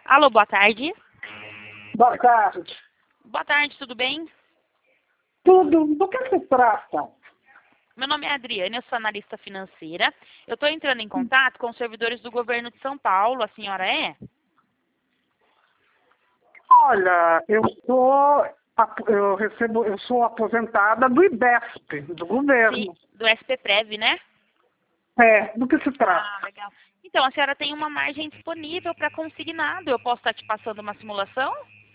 Alô, boa tarde. Boa tarde. Boa tarde, tudo bem? Tudo, do que se trata? Meu nome é Adriane, eu sou analista financeira. Eu estou entrando em contato com os servidores do governo de São Paulo. A senhora é? Olha, eu sou aposentada do IBESP, do governo. Sim, do SPPrev, né? Do que se trata? Ah, legal. Então, a senhora tem uma margem disponível para consignado. Eu posso estar te passando uma simulação?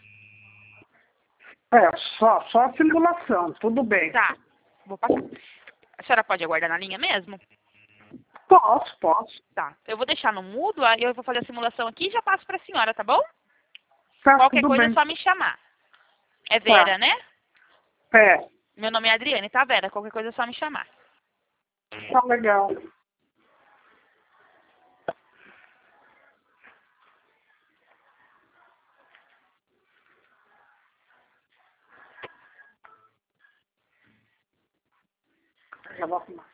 Só a simulação, tudo bem. Tá, vou passar. A senhora pode aguardar na linha mesmo? Posso. Tá, eu vou deixar no mudo, aí eu vou fazer a simulação aqui e já passo para a senhora, tá bom? Tá, Qualquer tudo coisa é bem. só me chamar. É Tá. Vera, né? É, Meu nome é Adriane, tá, Vera? Qualquer coisa é só me chamar. tá legal. Já vou arrumar.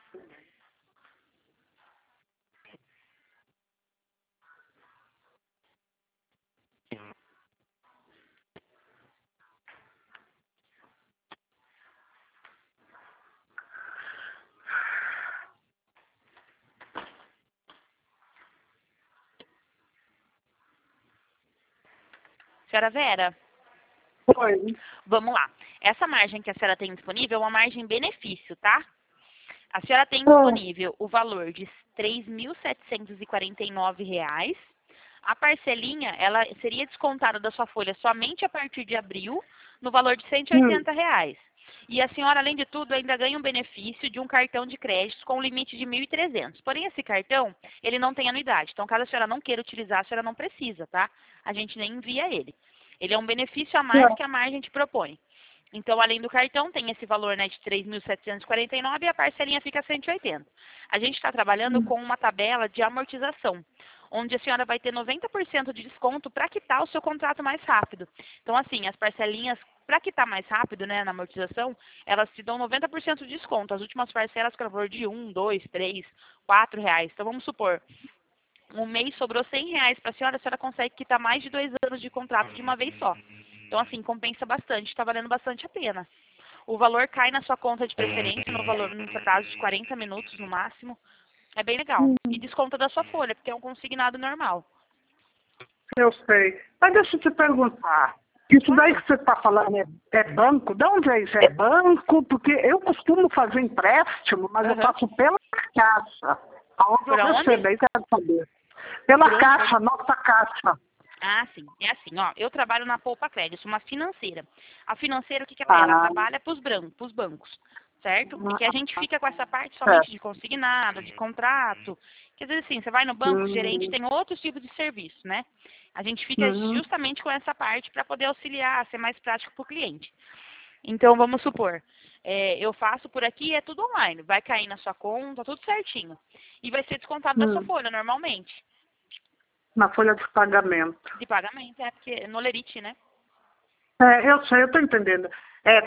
Senhora Vera, Oi. vamos lá. Essa margem que a senhora tem disponível é uma margem benefício, tá? A senhora tem Ah, disponível o valor de R$ 3.749. A parcelinha, ela seria descontada da sua folha somente a partir de abril, no valor de R$ 180. E a senhora, além de tudo, ainda ganha um benefício de um cartão de crédito com um limite de 1.300. Porém, esse cartão, ele não tem anuidade. Então, caso a senhora não queira utilizar, a senhora não precisa, tá? A gente nem envia ele. Ele é um benefício a mais que a margem te propõe. Então, além do cartão, tem esse valor, né, de R$ 3.749 e a parcelinha fica 180. A gente está trabalhando com uma tabela de amortização, onde a senhora vai ter 90% de desconto para quitar o seu contrato mais rápido. Então, assim, as parcelinhas, para quitar mais rápido, né, na amortização, elas te dão 90% de desconto. As últimas parcelas com valor de R$ 1, 2, 3, R$ 4. Então, vamos supor, um mês sobrou R$ 100 para a senhora consegue quitar mais de 2 anos de contrato de uma vez só. Então, assim, compensa bastante, está valendo bastante a pena. O valor cai na sua conta de preferência, no valor, no seu caso, de 40 minutos no máximo. É bem legal. E desconta da sua folha, porque é um consignado normal. eu sei. Mas deixa eu te perguntar. Isso daí Claro. que você está falando é banco? De onde é isso? É banco? Porque eu costumo fazer empréstimo, mas eu Aham. faço pela Caixa. Aonde eu Por onde? recebo, aí quero saber. Pela Por onde? Caixa, nossa Caixa. Ah, sim. É assim, ó. Eu trabalho na Poupa Crédito, uma financeira. A financeira, o que ela é? Ela Ah, trabalha para os bancos, certo? E que a gente fica com essa parte é. somente de consignado, de contrato. Quer dizer assim, você vai no banco, o gerente Hum, tem outros tipos de serviço, né? A gente fica hum, justamente com essa parte para poder auxiliar, ser mais prático para o cliente. Então, vamos supor, eu faço por aqui, é tudo online. Vai cair na sua conta, tudo certinho. E vai ser descontado da sua hum. folha, normalmente. Na folha de pagamento. De pagamento, é porque no Lerite, né? Eu sei, eu estou entendendo. É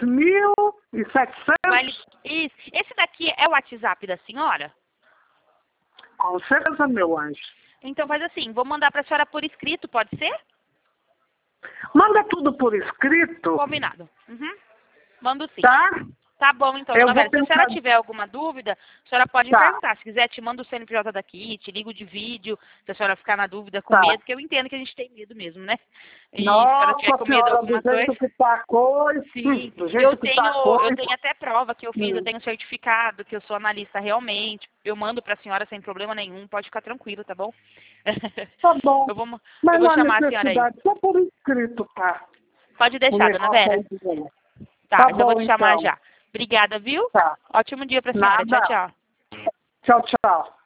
3.700? Isso. Esse daqui é o WhatsApp da senhora? Com certeza, meu anjo. Então faz assim, vou mandar para a senhora por escrito, pode ser? Manda tudo por escrito, Combinado. Uhum. Mando sim. tá? Tá bom, então, Eu dona vou Vera. Se a senhora pensar. tiver alguma dúvida, a senhora pode me Tá, perguntar. Se quiser, te mando o CNPJ daqui, te ligo de vídeo, se a senhora ficar na dúvida com tá. medo, porque eu entendo que a gente tem medo mesmo, né? E se a senhora tiver Nossa com medo de senhora, do alguma jeito coisa, que tá a coisa, sim. do jeito que tá a Eu coisa. tenho até prova que eu fiz, eu Hum, tenho certificado, que eu sou analista realmente. Eu mando para a senhora sem problema nenhum, pode ficar tranquilo, tá bom? Tá bom. Eu Mas vou não há chamar a senhora aí. necessidade, só por escrito, tá? Pode O deixar, dona negócio Vera. aí dele. Tá, Tá já vou bom, te chamar então. já. Obrigada, viu? Tá. Ótimo dia pra senhora. Tchau, Nada. tchau. Tchau, tchau.